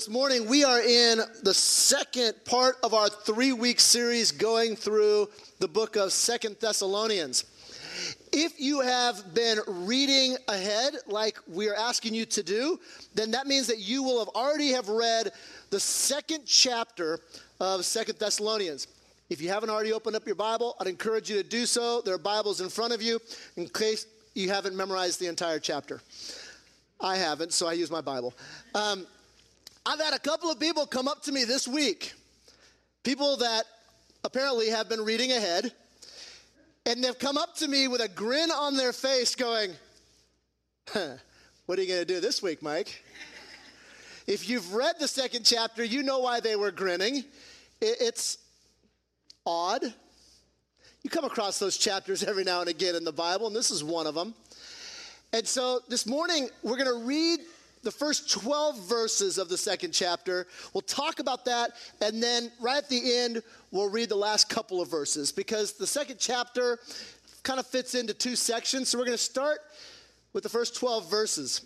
this morning, we are in the second part of our 3-week series going through the book of 2 Thessalonians. If you have been reading ahead like we are asking you to do, then that means that you will have already have read the second chapter of 2 Thessalonians. If you haven't already opened up your Bible, I'd encourage you to do so. There are Bibles in front of you in case you haven't memorized the entire chapter. I haven't, so I use my Bible. I've had a couple of people come up to me this week, people that apparently have been reading ahead, and they've come up to me with a grin on their face going, what are you going to do this week, Mike? If you've read the second chapter, you know why they were grinning. It's odd. You come across those chapters every now and again in the Bible, and this is one of them. And so this morning, we're going to read the first 12 verses of the second chapter. We'll talk about that, and then right at the end, we'll read the last couple of verses, because the second chapter kind of fits into two sections. So we're going to start with the first 12 verses.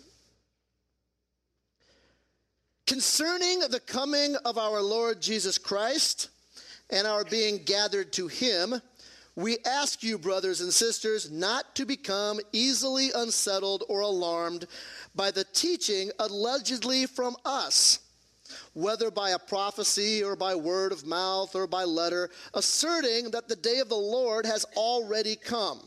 Concerning the coming of our Lord Jesus Christ and our being gathered to him, we ask you, brothers and sisters, not to become easily unsettled or alarmed by the teaching allegedly from us, whether by a prophecy or by word of mouth or by letter, asserting that the day of the Lord has already come.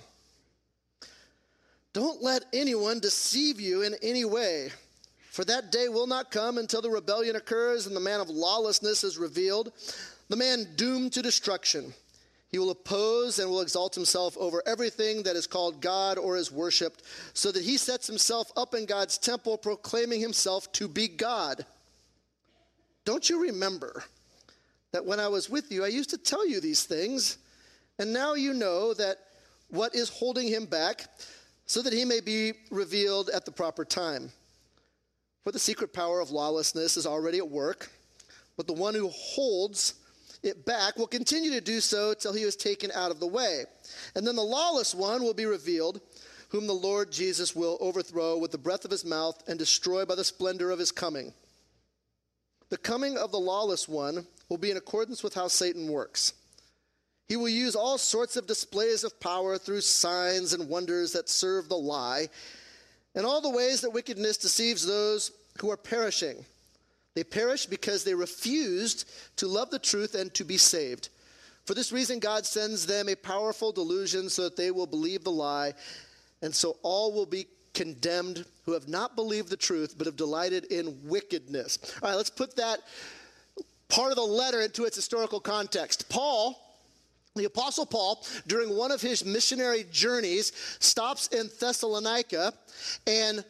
Don't let anyone deceive you in any way, for that day will not come until the rebellion occurs and the man of lawlessness is revealed, the man doomed to destruction. He will oppose and will exalt himself over everything that is called God or is worshipped, so that he sets himself up in God's temple, proclaiming himself to be God. Don't you remember that when I was with you, I used to tell you these things, and now you know that what is holding him back, so that he may be revealed at the proper time. For the secret power of lawlessness is already at work, but the one who holds it back will continue to do so till he is taken out of the way. And then the lawless one will be revealed, whom the Lord Jesus will overthrow with the breath of his mouth and destroy by the splendor of his coming. The coming of the lawless one will be in accordance with how Satan works. He will use all sorts of displays of power through signs and wonders that serve the lie, and all the ways that wickedness deceives those who are perishing. They perish because they refused to love the truth and to be saved. For this reason, God sends them a powerful delusion so that they will believe the lie, and so all will be condemned who have not believed the truth but have delighted in wickedness. All right, let's put that part of the letter into its historical context. Paul, the Apostle Paul, during one of his missionary journeys, stops in Thessalonica and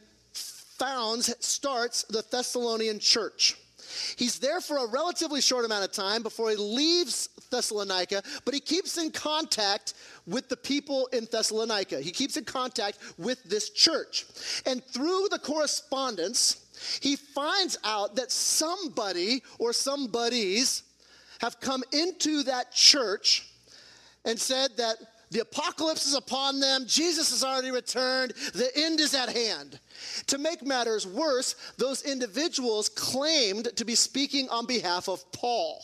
starts the Thessalonian church. He's there for a relatively short amount of time before he leaves Thessalonica, but he keeps in contact with the people in Thessalonica. He keeps in contact with this church. And through the correspondence, he finds out that somebody or somebodies have come into that church and said that the apocalypse is upon them. Jesus has already returned. The end is at hand. To make matters worse, those individuals claimed to be speaking on behalf of Paul.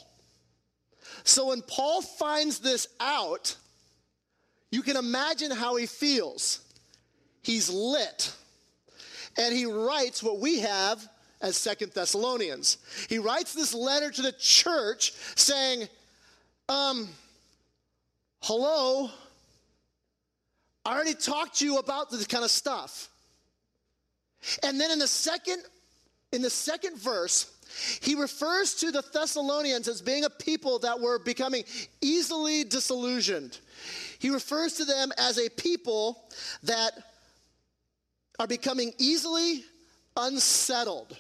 So when Paul finds this out, you can imagine how he feels. He's lit. And he writes what we have as 2 Thessalonians. He writes this letter to the church saying, hello, I already talked to you about this kind of stuff. And then in the second verse, he refers to the Thessalonians as being a people that were becoming easily disillusioned. He refers to them as a people that are becoming easily unsettled.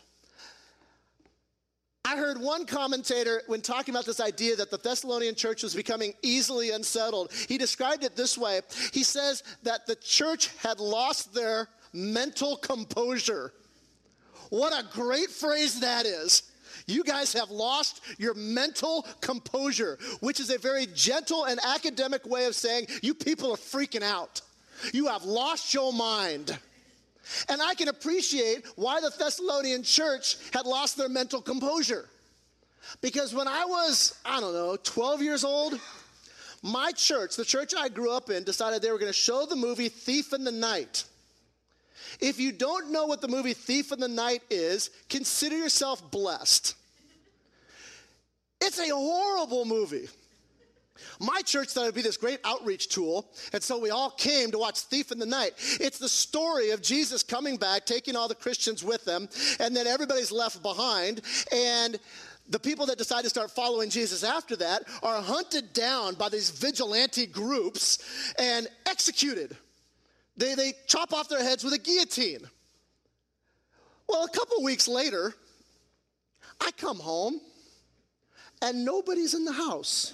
I heard one commentator, when talking about this idea that the Thessalonian church was becoming easily unsettled, he described it this way. He says that the church had lost their mental composure. What a great phrase that is. You guys have lost your mental composure, which is a very gentle and academic way of saying you people are freaking out. You have lost your mind. And I can appreciate why the Thessalonian church had lost their mental composure. Because when I was, 12 years old, my church, the church I grew up in, decided they were going to show the movie Thief in the Night. If you don't know what the movie Thief in the Night is, consider yourself blessed. It's a horrible movie. My church thought it would be this great outreach tool, and so we all came to watch Thief in the Night. It's the story of Jesus coming back, taking all the Christians with him, and then everybody's left behind, and the people that decide to start following Jesus after that are hunted down by these vigilante groups and executed. They chop off their heads with a guillotine. Well, a couple weeks later, I come home, and nobody's in the house.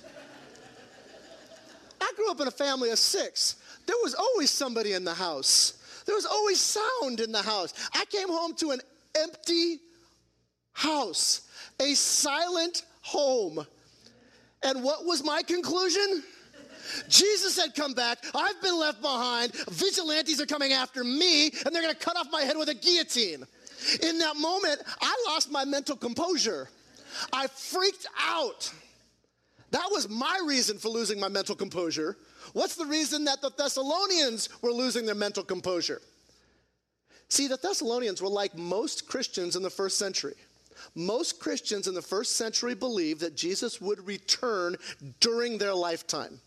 I grew up in a family of 6. There was always somebody in the house. There was always sound in the house. I came home to an empty house, a silent home. And what was my conclusion? Jesus had come back. I've been left behind. Vigilantes are coming after me, and they're going to cut off my head with a guillotine. In that moment, I lost my mental composure. I freaked out. That was my reason for losing my mental composure. What's the reason that the Thessalonians were losing their mental composure? See, the Thessalonians were like most Christians in the first century. Most Christians in the first century believed that Jesus would return during their lifetime.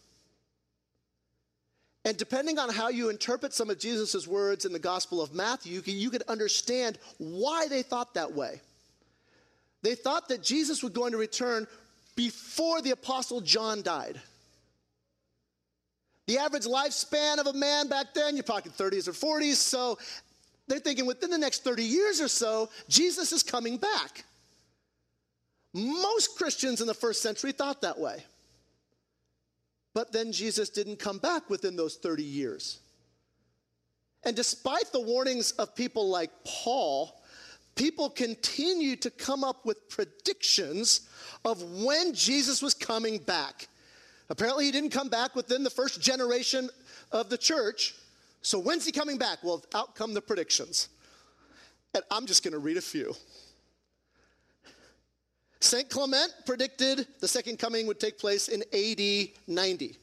And depending on how you interpret some of Jesus' words in the Gospel of Matthew, you could understand why they thought that way. They thought that Jesus was going to return before the Apostle John died. The average lifespan of a man back then, you're talking 30s or 40s, so they're thinking within the next 30 years or so, Jesus is coming back. Most Christians in the first century thought that way. But then Jesus didn't come back within those 30 years. And despite the warnings of people like Paul, people continued to come up with predictions of when Jesus was coming back. Apparently, he didn't come back within the first generation of the church. So when's he coming back? Well, out come the predictions. And I'm just going to read a few. St. Clement predicted the second coming would take place in AD 90.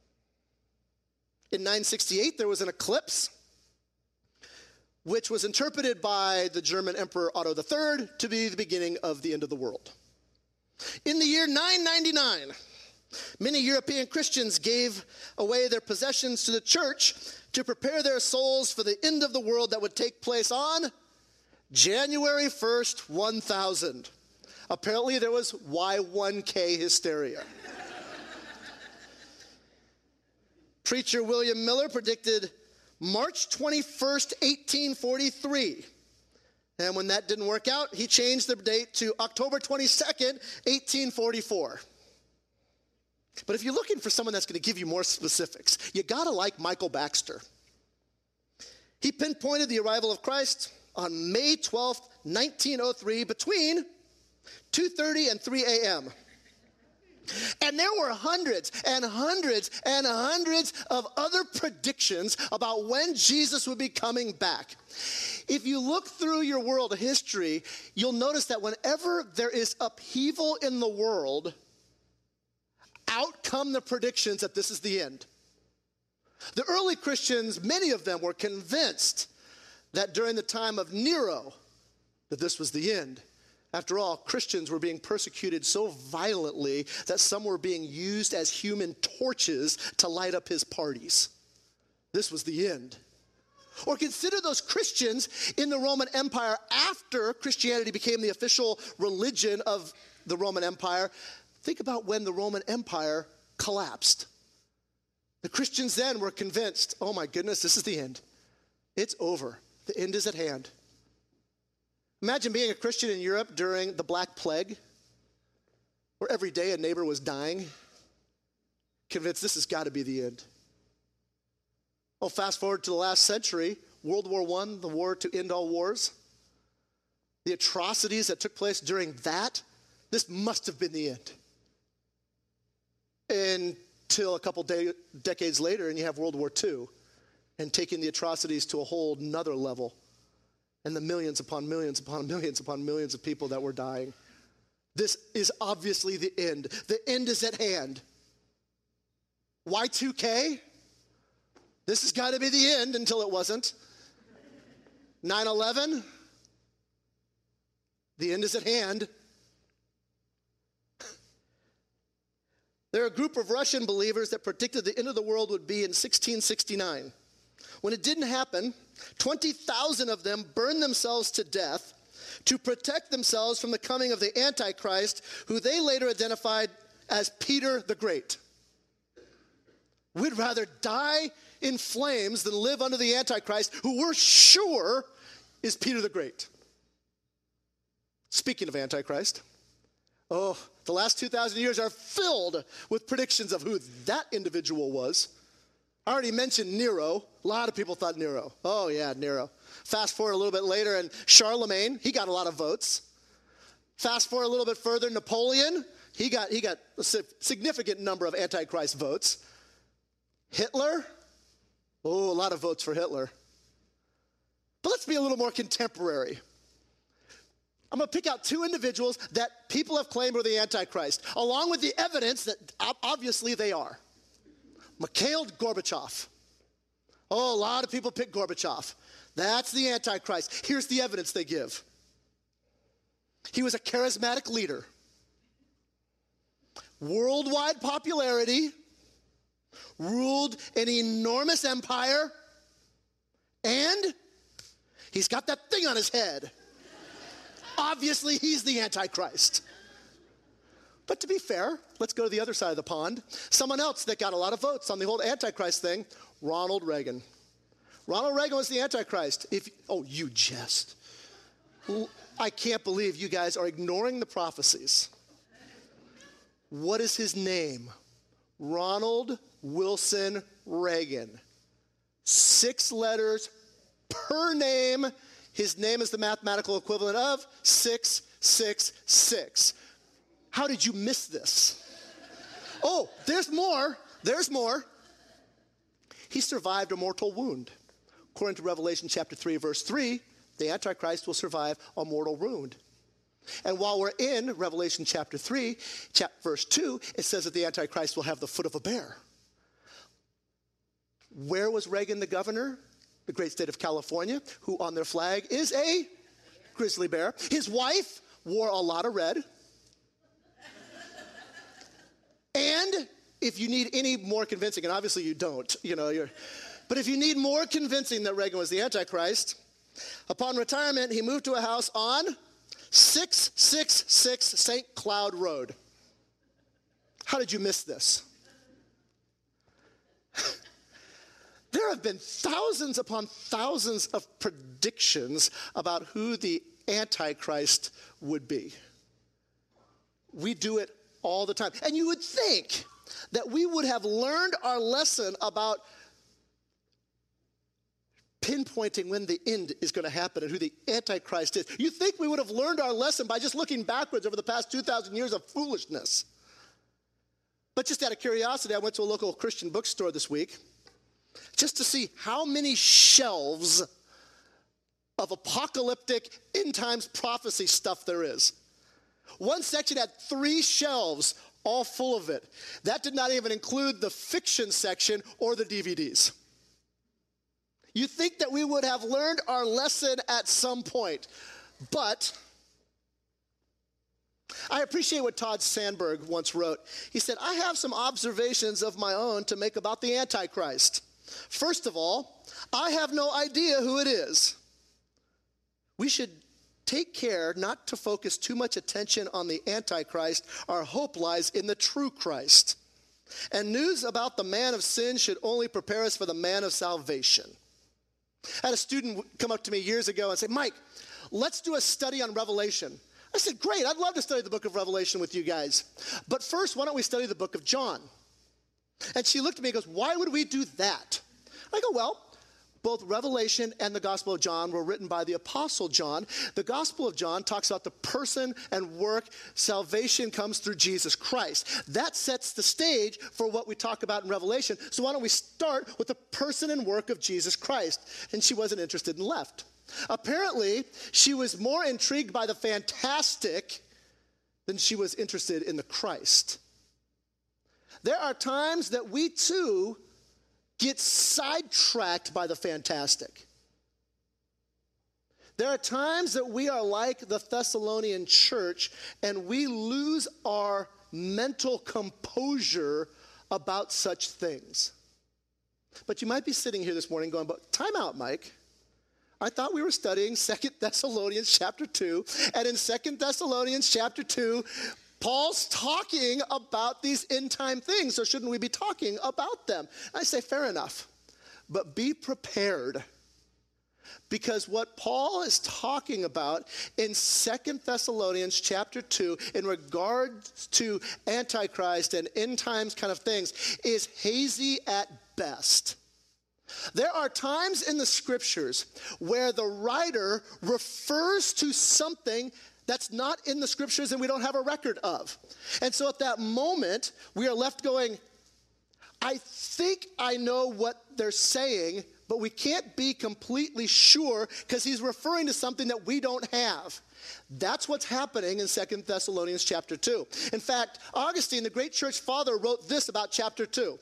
In 968, there was an eclipse, which was interpreted by the German Emperor Otto III to be the beginning of the end of the world. In the year 999, many European Christians gave away their possessions to the church to prepare their souls for the end of the world that would take place on January 1st, 1000. Apparently, there was Y1K hysteria. Preacher William Miller predicted March 21st, 1843. And when that didn't work out, he changed the date to October 22nd, 1844. But if you're looking for someone that's going to give you more specifics, you got to like Michael Baxter. He pinpointed the arrival of Christ on May 12th, 1903, between 2:30 and 3 a.m. And there were hundreds and hundreds and hundreds of other predictions about when Jesus would be coming back. If you look through your world history, you'll notice that whenever there is upheaval in the world, out come the predictions that this is the end. The early Christians, many of them were convinced that during the time of Nero, that this was the end. After all, Christians were being persecuted so violently that some were being used as human torches to light up his parties. This was the end. Or consider those Christians in the Roman Empire after Christianity became the official religion of the Roman Empire. Think about when the Roman Empire collapsed. The Christians then were convinced, oh my goodness, this is the end. It's over. The end is at hand. Imagine being a Christian in Europe during the Black Plague, where every day a neighbor was dying, convinced this has got to be the end. Oh, fast forward to the last century, World War I, the war to end all wars. The atrocities that took place during that, this must have been the end. Until a couple decades later, and you have World War II, and taking the atrocities to a whole nother level. and the millions upon millions upon millions upon millions of people that were dying. This is obviously the end. The end is at hand. Y2K? This has got to be the end until it wasn't. 9/11? The end is at hand. There are a group of Russian believers that predicted the end of the world would be in 1669. When it didn't happen, 20,000 of them burned themselves to death to protect themselves from the coming of the Antichrist, who they later identified as Peter the Great. We'd rather die in flames than live under the Antichrist, who we're sure is Peter the Great. Speaking of Antichrist, the last 2,000 years are filled with predictions of who that individual was. I already mentioned Nero. A lot of people thought Nero. Oh, yeah, Nero. Fast forward a little bit later, and Charlemagne, he got a lot of votes. Fast forward a little bit further, Napoleon, he got a significant number of Antichrist votes. Hitler, a lot of votes for Hitler. But let's be a little more contemporary. I'm going to pick out two individuals that people have claimed are the Antichrist, along with the evidence that obviously they are. Mikhail Gorbachev. A lot of people pick Gorbachev. That's the Antichrist. Here's the evidence they give. He was a charismatic leader. Worldwide popularity. Ruled an enormous empire. And he's got that thing on his head. Obviously, he's the Antichrist. But to be fair, let's go to the other side of the pond. Someone else that got a lot of votes on the whole Antichrist thing, Ronald Reagan. Ronald Reagan was the Antichrist. You jest. I can't believe you guys are ignoring the prophecies. What is his name? Ronald Wilson Reagan. 6 letters per name. His name is the mathematical equivalent of 666. How did you miss this? There's more. There's more. He survived a mortal wound. According to Revelation chapter 3, verse 3, the Antichrist will survive a mortal wound. And while we're in Revelation chapter 3, verse 2, it says that the Antichrist will have the foot of a bear. Where was Reagan the governor? The great state of California, who on their flag is a grizzly bear. His wife wore a lot of red. And if you need any more convincing, and obviously you don't, but if you need more convincing that Reagan was the Antichrist, upon retirement, he moved to a house on 666 St. Cloud Road. How did you miss this? There have been thousands upon thousands of predictions about who the Antichrist would be. We do it all the time. And you would think that we would have learned our lesson about pinpointing when the end is going to happen and who the Antichrist is. You think we would have learned our lesson by just looking backwards over the past 2,000 years of foolishness. But just out of curiosity, I went to a local Christian bookstore this week just to see how many shelves of apocalyptic end times prophecy stuff there is. One section had 3 shelves, all full of it. That did not even include the fiction section or the DVDs. You think that we would have learned our lesson at some point, but I appreciate what Todd Sandberg once wrote. He said, I have some observations of my own to make about the Antichrist. First of all, I have no idea who it is. We should take care not to focus too much attention on the Antichrist. Our hope lies in the true Christ. And news about the man of sin should only prepare us for the man of salvation. I had a student come up to me years ago and say, Mike, let's do a study on Revelation. I said, great, I'd love to study the book of Revelation with you guys. But first, why don't we study the book of John? And she looked at me and goes, why would we do that? I go, well, both Revelation and the Gospel of John were written by the Apostle John. The Gospel of John talks about the person and work. Salvation comes through Jesus Christ. That sets the stage for what we talk about in Revelation. So why don't we start with the person and work of Jesus Christ? And she wasn't interested and left. Apparently, she was more intrigued by the fantastic than she was interested in the Christ. There are times that we too get sidetracked by the fantastic. There are times that we are like the Thessalonian church and we lose our mental composure about such things. But you might be sitting here this morning going, but time out, Mike. I thought we were studying 2 Thessalonians chapter 2, and in 2 Thessalonians chapter 2, Paul's talking about these end-time things, so shouldn't we be talking about them? I say, fair enough, but be prepared. Because what Paul is talking about in 2 Thessalonians chapter 2 in regards to Antichrist and end times kind of things is hazy at best. There are times in the scriptures where the writer refers to something that's not in the scriptures and we don't have a record of. And so at that moment, we are left going, I think I know what they're saying, but we can't be completely sure because he's referring to something that we don't have. That's what's happening in 2 Thessalonians chapter 2. In fact, Augustine, the great church father, wrote this about chapter 2.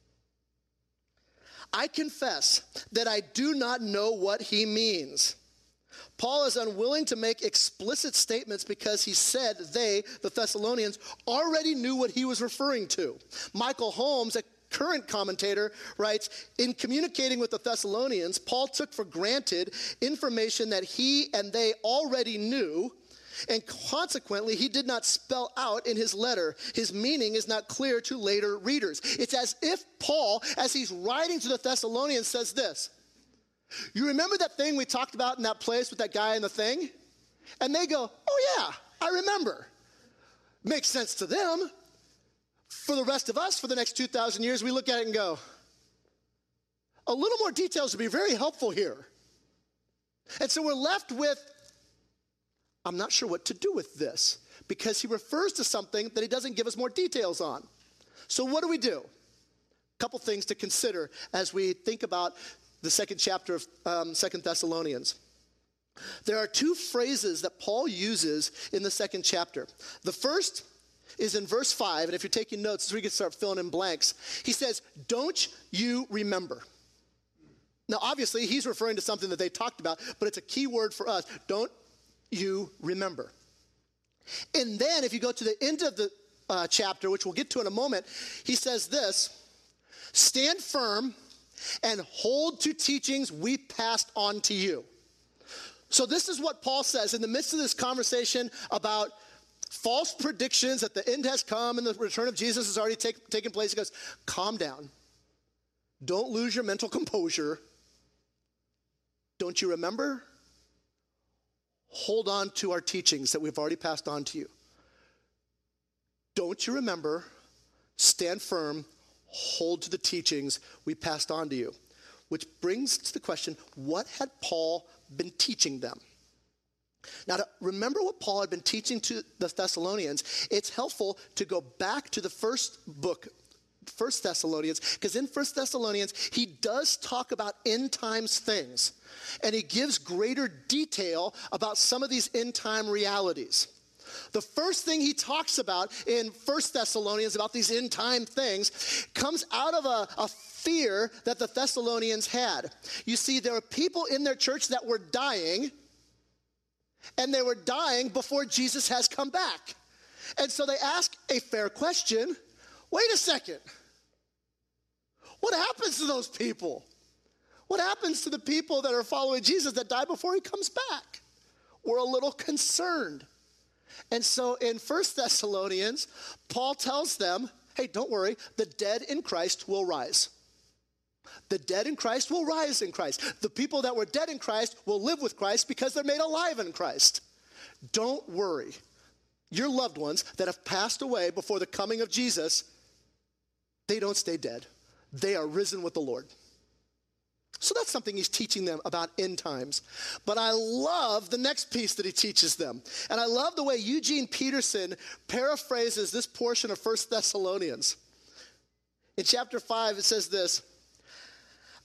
I confess that I do not know what he means. Paul is unwilling to make explicit statements because he said they, the Thessalonians, already knew what he was referring to. Michael Holmes, a current commentator, writes, in communicating with the Thessalonians, Paul took for granted information that he and they already knew, and consequently, he did not spell out in his letter. His meaning is not clear to later readers. It's as if Paul, as he's writing to the Thessalonians, says this. You remember that thing we talked about in that place with that guy and the thing? And they go, oh yeah, I remember. Makes sense to them. For the rest of us, for the next 2,000 years, we look at it and go, a little more details would be very helpful here. And so we're left with, I'm not sure what to do with this, because he refers to something that he doesn't give us more details on. So what do? A couple things to consider as we think about the second chapter of 2 Thessalonians. There are two phrases that Paul uses in the second chapter. The first is in verse 5, and if you're taking notes, so we can start filling in blanks. He says, don't you remember? Now, obviously, he's referring to something that they talked about, but it's a key word for us. Don't you remember? And then if you go to the end of the chapter, which we'll get to in a moment, he says this, stand firm and hold to teachings we passed on to you. So this is what Paul says in the midst of this conversation about false predictions that the end has come and the return of Jesus has already taken place. He goes, calm down. Don't lose your mental composure. Don't you remember? Hold on to our teachings that we've already passed on to you. Don't you remember? Stand firm. Hold to the teachings we passed on to you. Which brings to the question, what had Paul been teaching them? Now, to remember what Paul had been teaching to the Thessalonians, it's helpful to go back to the first book, 1 Thessalonians, because in 1 Thessalonians, he does talk about end times things, and he gives greater detail about some of these end time realities. The first thing he talks about in 1 Thessalonians about these end time things comes out of a fear that the Thessalonians had. You see, there were people in their church that were dying, and they were dying before Jesus has come back. And so they ask a fair question. Wait a second. What happens to those people? What happens to the people that are following Jesus that die before he comes back? We're a little concerned. And so in 1 Thessalonians, Paul tells them, hey, don't worry, the dead in Christ will rise. The dead in Christ will rise in Christ. The people that were dead in Christ will live with Christ because they're made alive in Christ. Don't worry. Your loved ones that have passed away before the coming of Jesus, they don't stay dead. They are risen with the Lord. So that's something he's teaching them about end times. But I love the next piece that he teaches them. And I love the way Eugene Peterson paraphrases this portion of 1 Thessalonians. In chapter 5, it says this,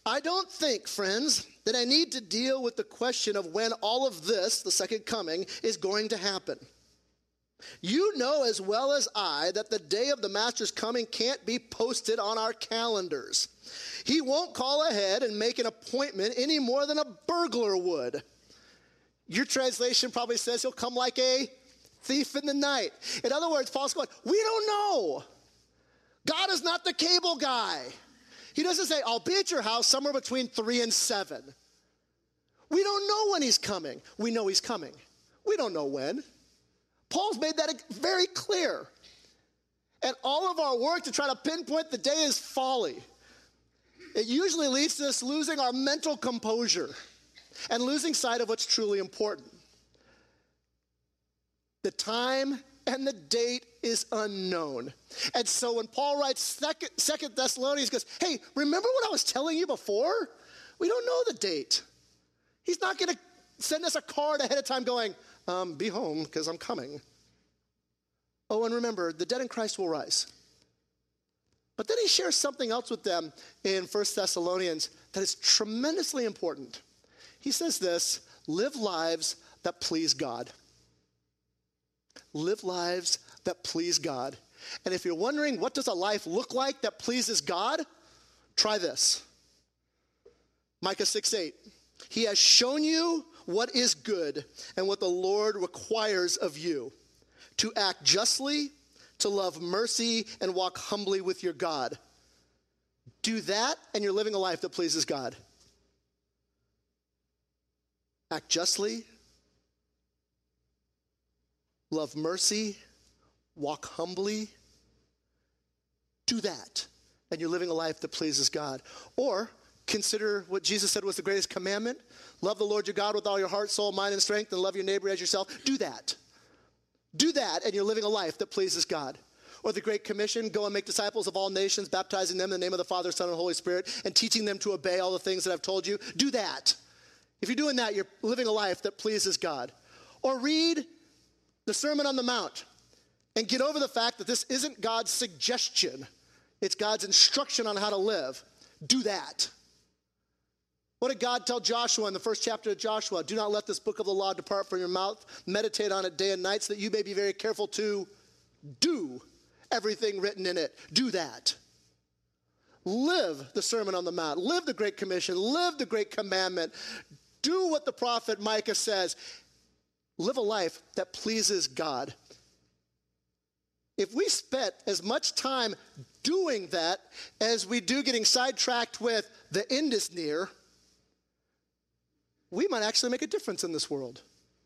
I don't think, friends, that I need to deal with the question of when all of this, the second coming, is going to happen. You know as well as I that the day of the Master's coming can't be posted on our calendars. He won't call ahead and make an appointment any more than a burglar would. Your translation probably says he'll come like a thief in the night. In other words, Paul's going, we don't know. God is not the cable guy. He doesn't say, I'll be at your house somewhere between 3 and 7. We don't know when he's coming. We know he's coming. We don't know when. Paul's made that very clear. And all of our work to try to pinpoint the day is folly. It usually leads to us losing our mental composure and losing sight of what's truly important. The time and the date is unknown. And so when Paul writes Second Thessalonians, he goes, hey, remember what I was telling you before? We don't know the date. He's not going to send us a card ahead of time going, be home because I'm coming. Oh, and remember, the dead in Christ will rise. But then he shares something else with them in 1 Thessalonians that is tremendously important. He says this, live lives that please God. Live lives that please God. And if you're wondering what does a life look like that pleases God, try this. Micah 6:8. He has shown you what is good and what the Lord requires of you, to act justly, to love mercy, and walk humbly with your God. Do that, and you're living a life that pleases God. Act justly, love mercy, walk humbly. Do that, and you're living a life that pleases God. Or consider what Jesus said was the greatest commandment. Love the Lord your God with all your heart, soul, mind, and strength, and love your neighbor as yourself. Do that. Do that, and you're living a life that pleases God. Or the Great Commission, go and make disciples of all nations, baptizing them in the name of the Father, Son, and Holy Spirit, and teaching them to obey all the things that I've told you. Do that. If you're doing that, you're living a life that pleases God. Or read the Sermon on the Mount and get over the fact that this isn't God's suggestion. It's God's instruction on how to live. Do that. What did God tell Joshua in the first chapter of Joshua? Do not let this book of the law depart from your mouth. Meditate on it day and night so that you may be very careful to do everything written in it. Do that. Live the Sermon on the Mount. Live the Great Commission. Live the Great Commandment. Do what the prophet Micah says. Live a life that pleases God. If we spent as much time doing that as we do getting sidetracked with the end is near, we might actually make a difference in this world.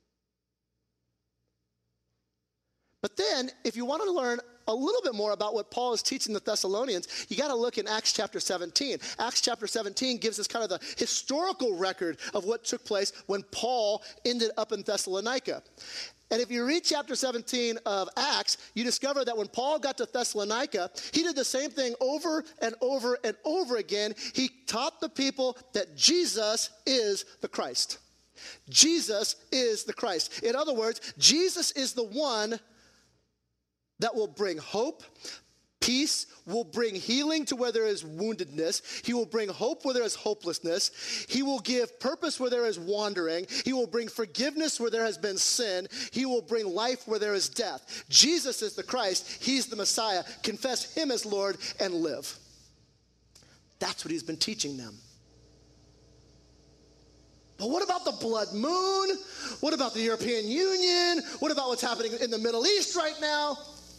But then, if you want to learn a little bit more about what Paul is teaching the Thessalonians, you got to look in Acts chapter 17. Acts chapter 17 gives us kind of the historical record of what took place when Paul ended up in Thessalonica. And if you read chapter 17 of Acts, you discover that when Paul got to Thessalonica, he did the same thing over and over and over again. He taught the people that Jesus is the Christ. Jesus is the Christ. In other words, Jesus is the one that will bring hope, peace, will bring healing to where there is woundedness. He will bring hope where there is hopelessness. He will give purpose where there is wandering. He will bring forgiveness where there has been sin. He will bring life where there is death. Jesus is the Christ. He's the Messiah. Confess him as Lord and live. That's what he's been teaching them. But what about the blood moon? What about the European Union? What about what's happening in the Middle East right now?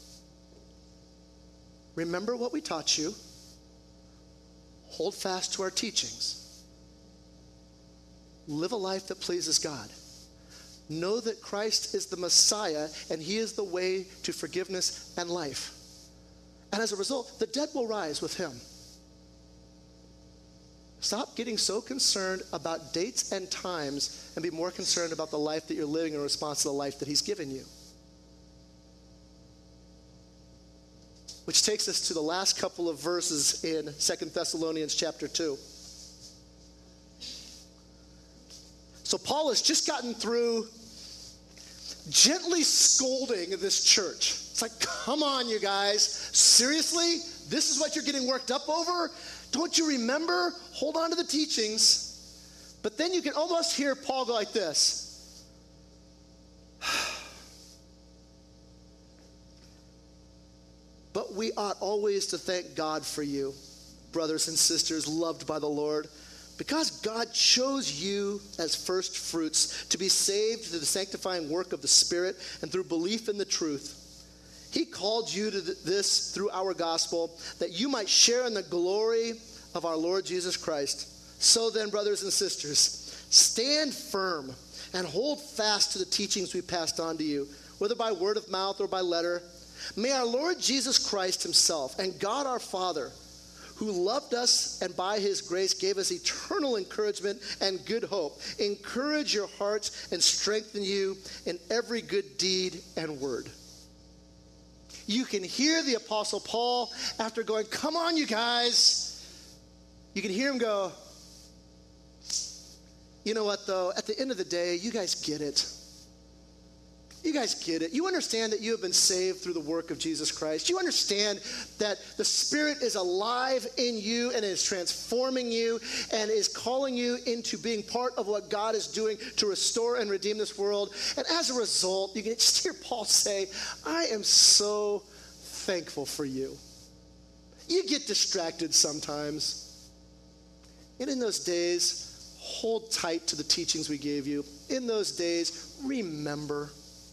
Remember what we taught you. Hold fast to our teachings. Live a life that pleases God. Know that Christ is the Messiah and he is the way to forgiveness and life. And as a result, the dead will rise with him. Stop getting so concerned about dates and times and be more concerned about the life that you're living in response to the life that he's given you. Which takes us to the last couple of verses in 2 Thessalonians chapter 2. So Paul has just gotten through gently scolding this church. It's like, come on, you guys. Seriously? this is what you're getting worked up over? Don't you remember? Hold on to the teachings. But then you can almost hear Paul go like this. But we ought always to thank God for you, brothers and sisters loved by the Lord, because God chose you as first fruits to be saved through the sanctifying work of the Spirit and through belief in the truth. He called you to this through our gospel, that you might share in the glory of our Lord Jesus Christ. So then, brothers and sisters, stand firm and hold fast to the teachings we passed on to you, whether by word of mouth or by letter. May our Lord Jesus Christ himself and God our Father, who loved us and by his grace gave us eternal encouragement and good hope, encourage your hearts and strengthen you in every good deed and word. You can hear the Apostle Paul after going, come on, you guys. You can hear him go, you know what, though? At the end of the day, you guys get it. You guys get it. You understand that you have been saved through the work of Jesus Christ. You understand that the Spirit is alive in you and is transforming you and is calling you into being part of what God is doing to restore and redeem this world. And as a result, you can just hear Paul say, I am so thankful for you. You get distracted sometimes. And in those days, hold tight to the teachings we gave you. In those days, remember.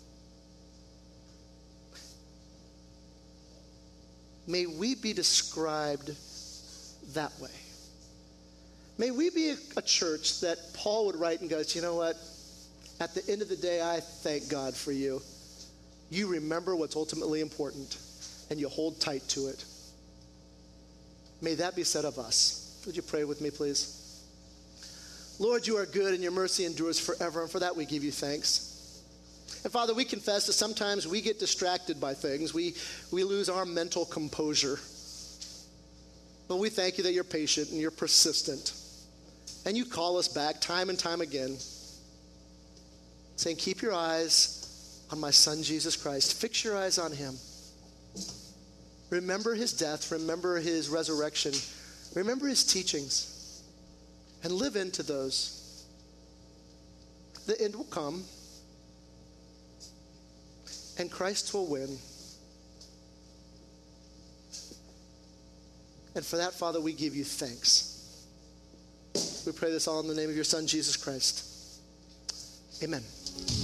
May we be described that way. May we be a church that Paul would write and goes, you know what? At the end of the day, I thank God for you. You remember what's ultimately important, and you hold tight to it. May that be said of us. Would you pray with me, please? Lord, you are good, and your mercy endures forever, and for that we give you thanks. And Father, we confess that sometimes we get distracted by things. We lose our mental composure. But we thank you that you're patient and you're persistent. And you call us back time and time again, saying, keep your eyes on my Son, Jesus Christ. Fix your eyes on him. Remember his death. Remember his resurrection. Remember his teachings. And live into those. The end will come. And Christ will win. And for that, Father, we give you thanks. We pray this all in the name of your Son, Jesus Christ. Amen.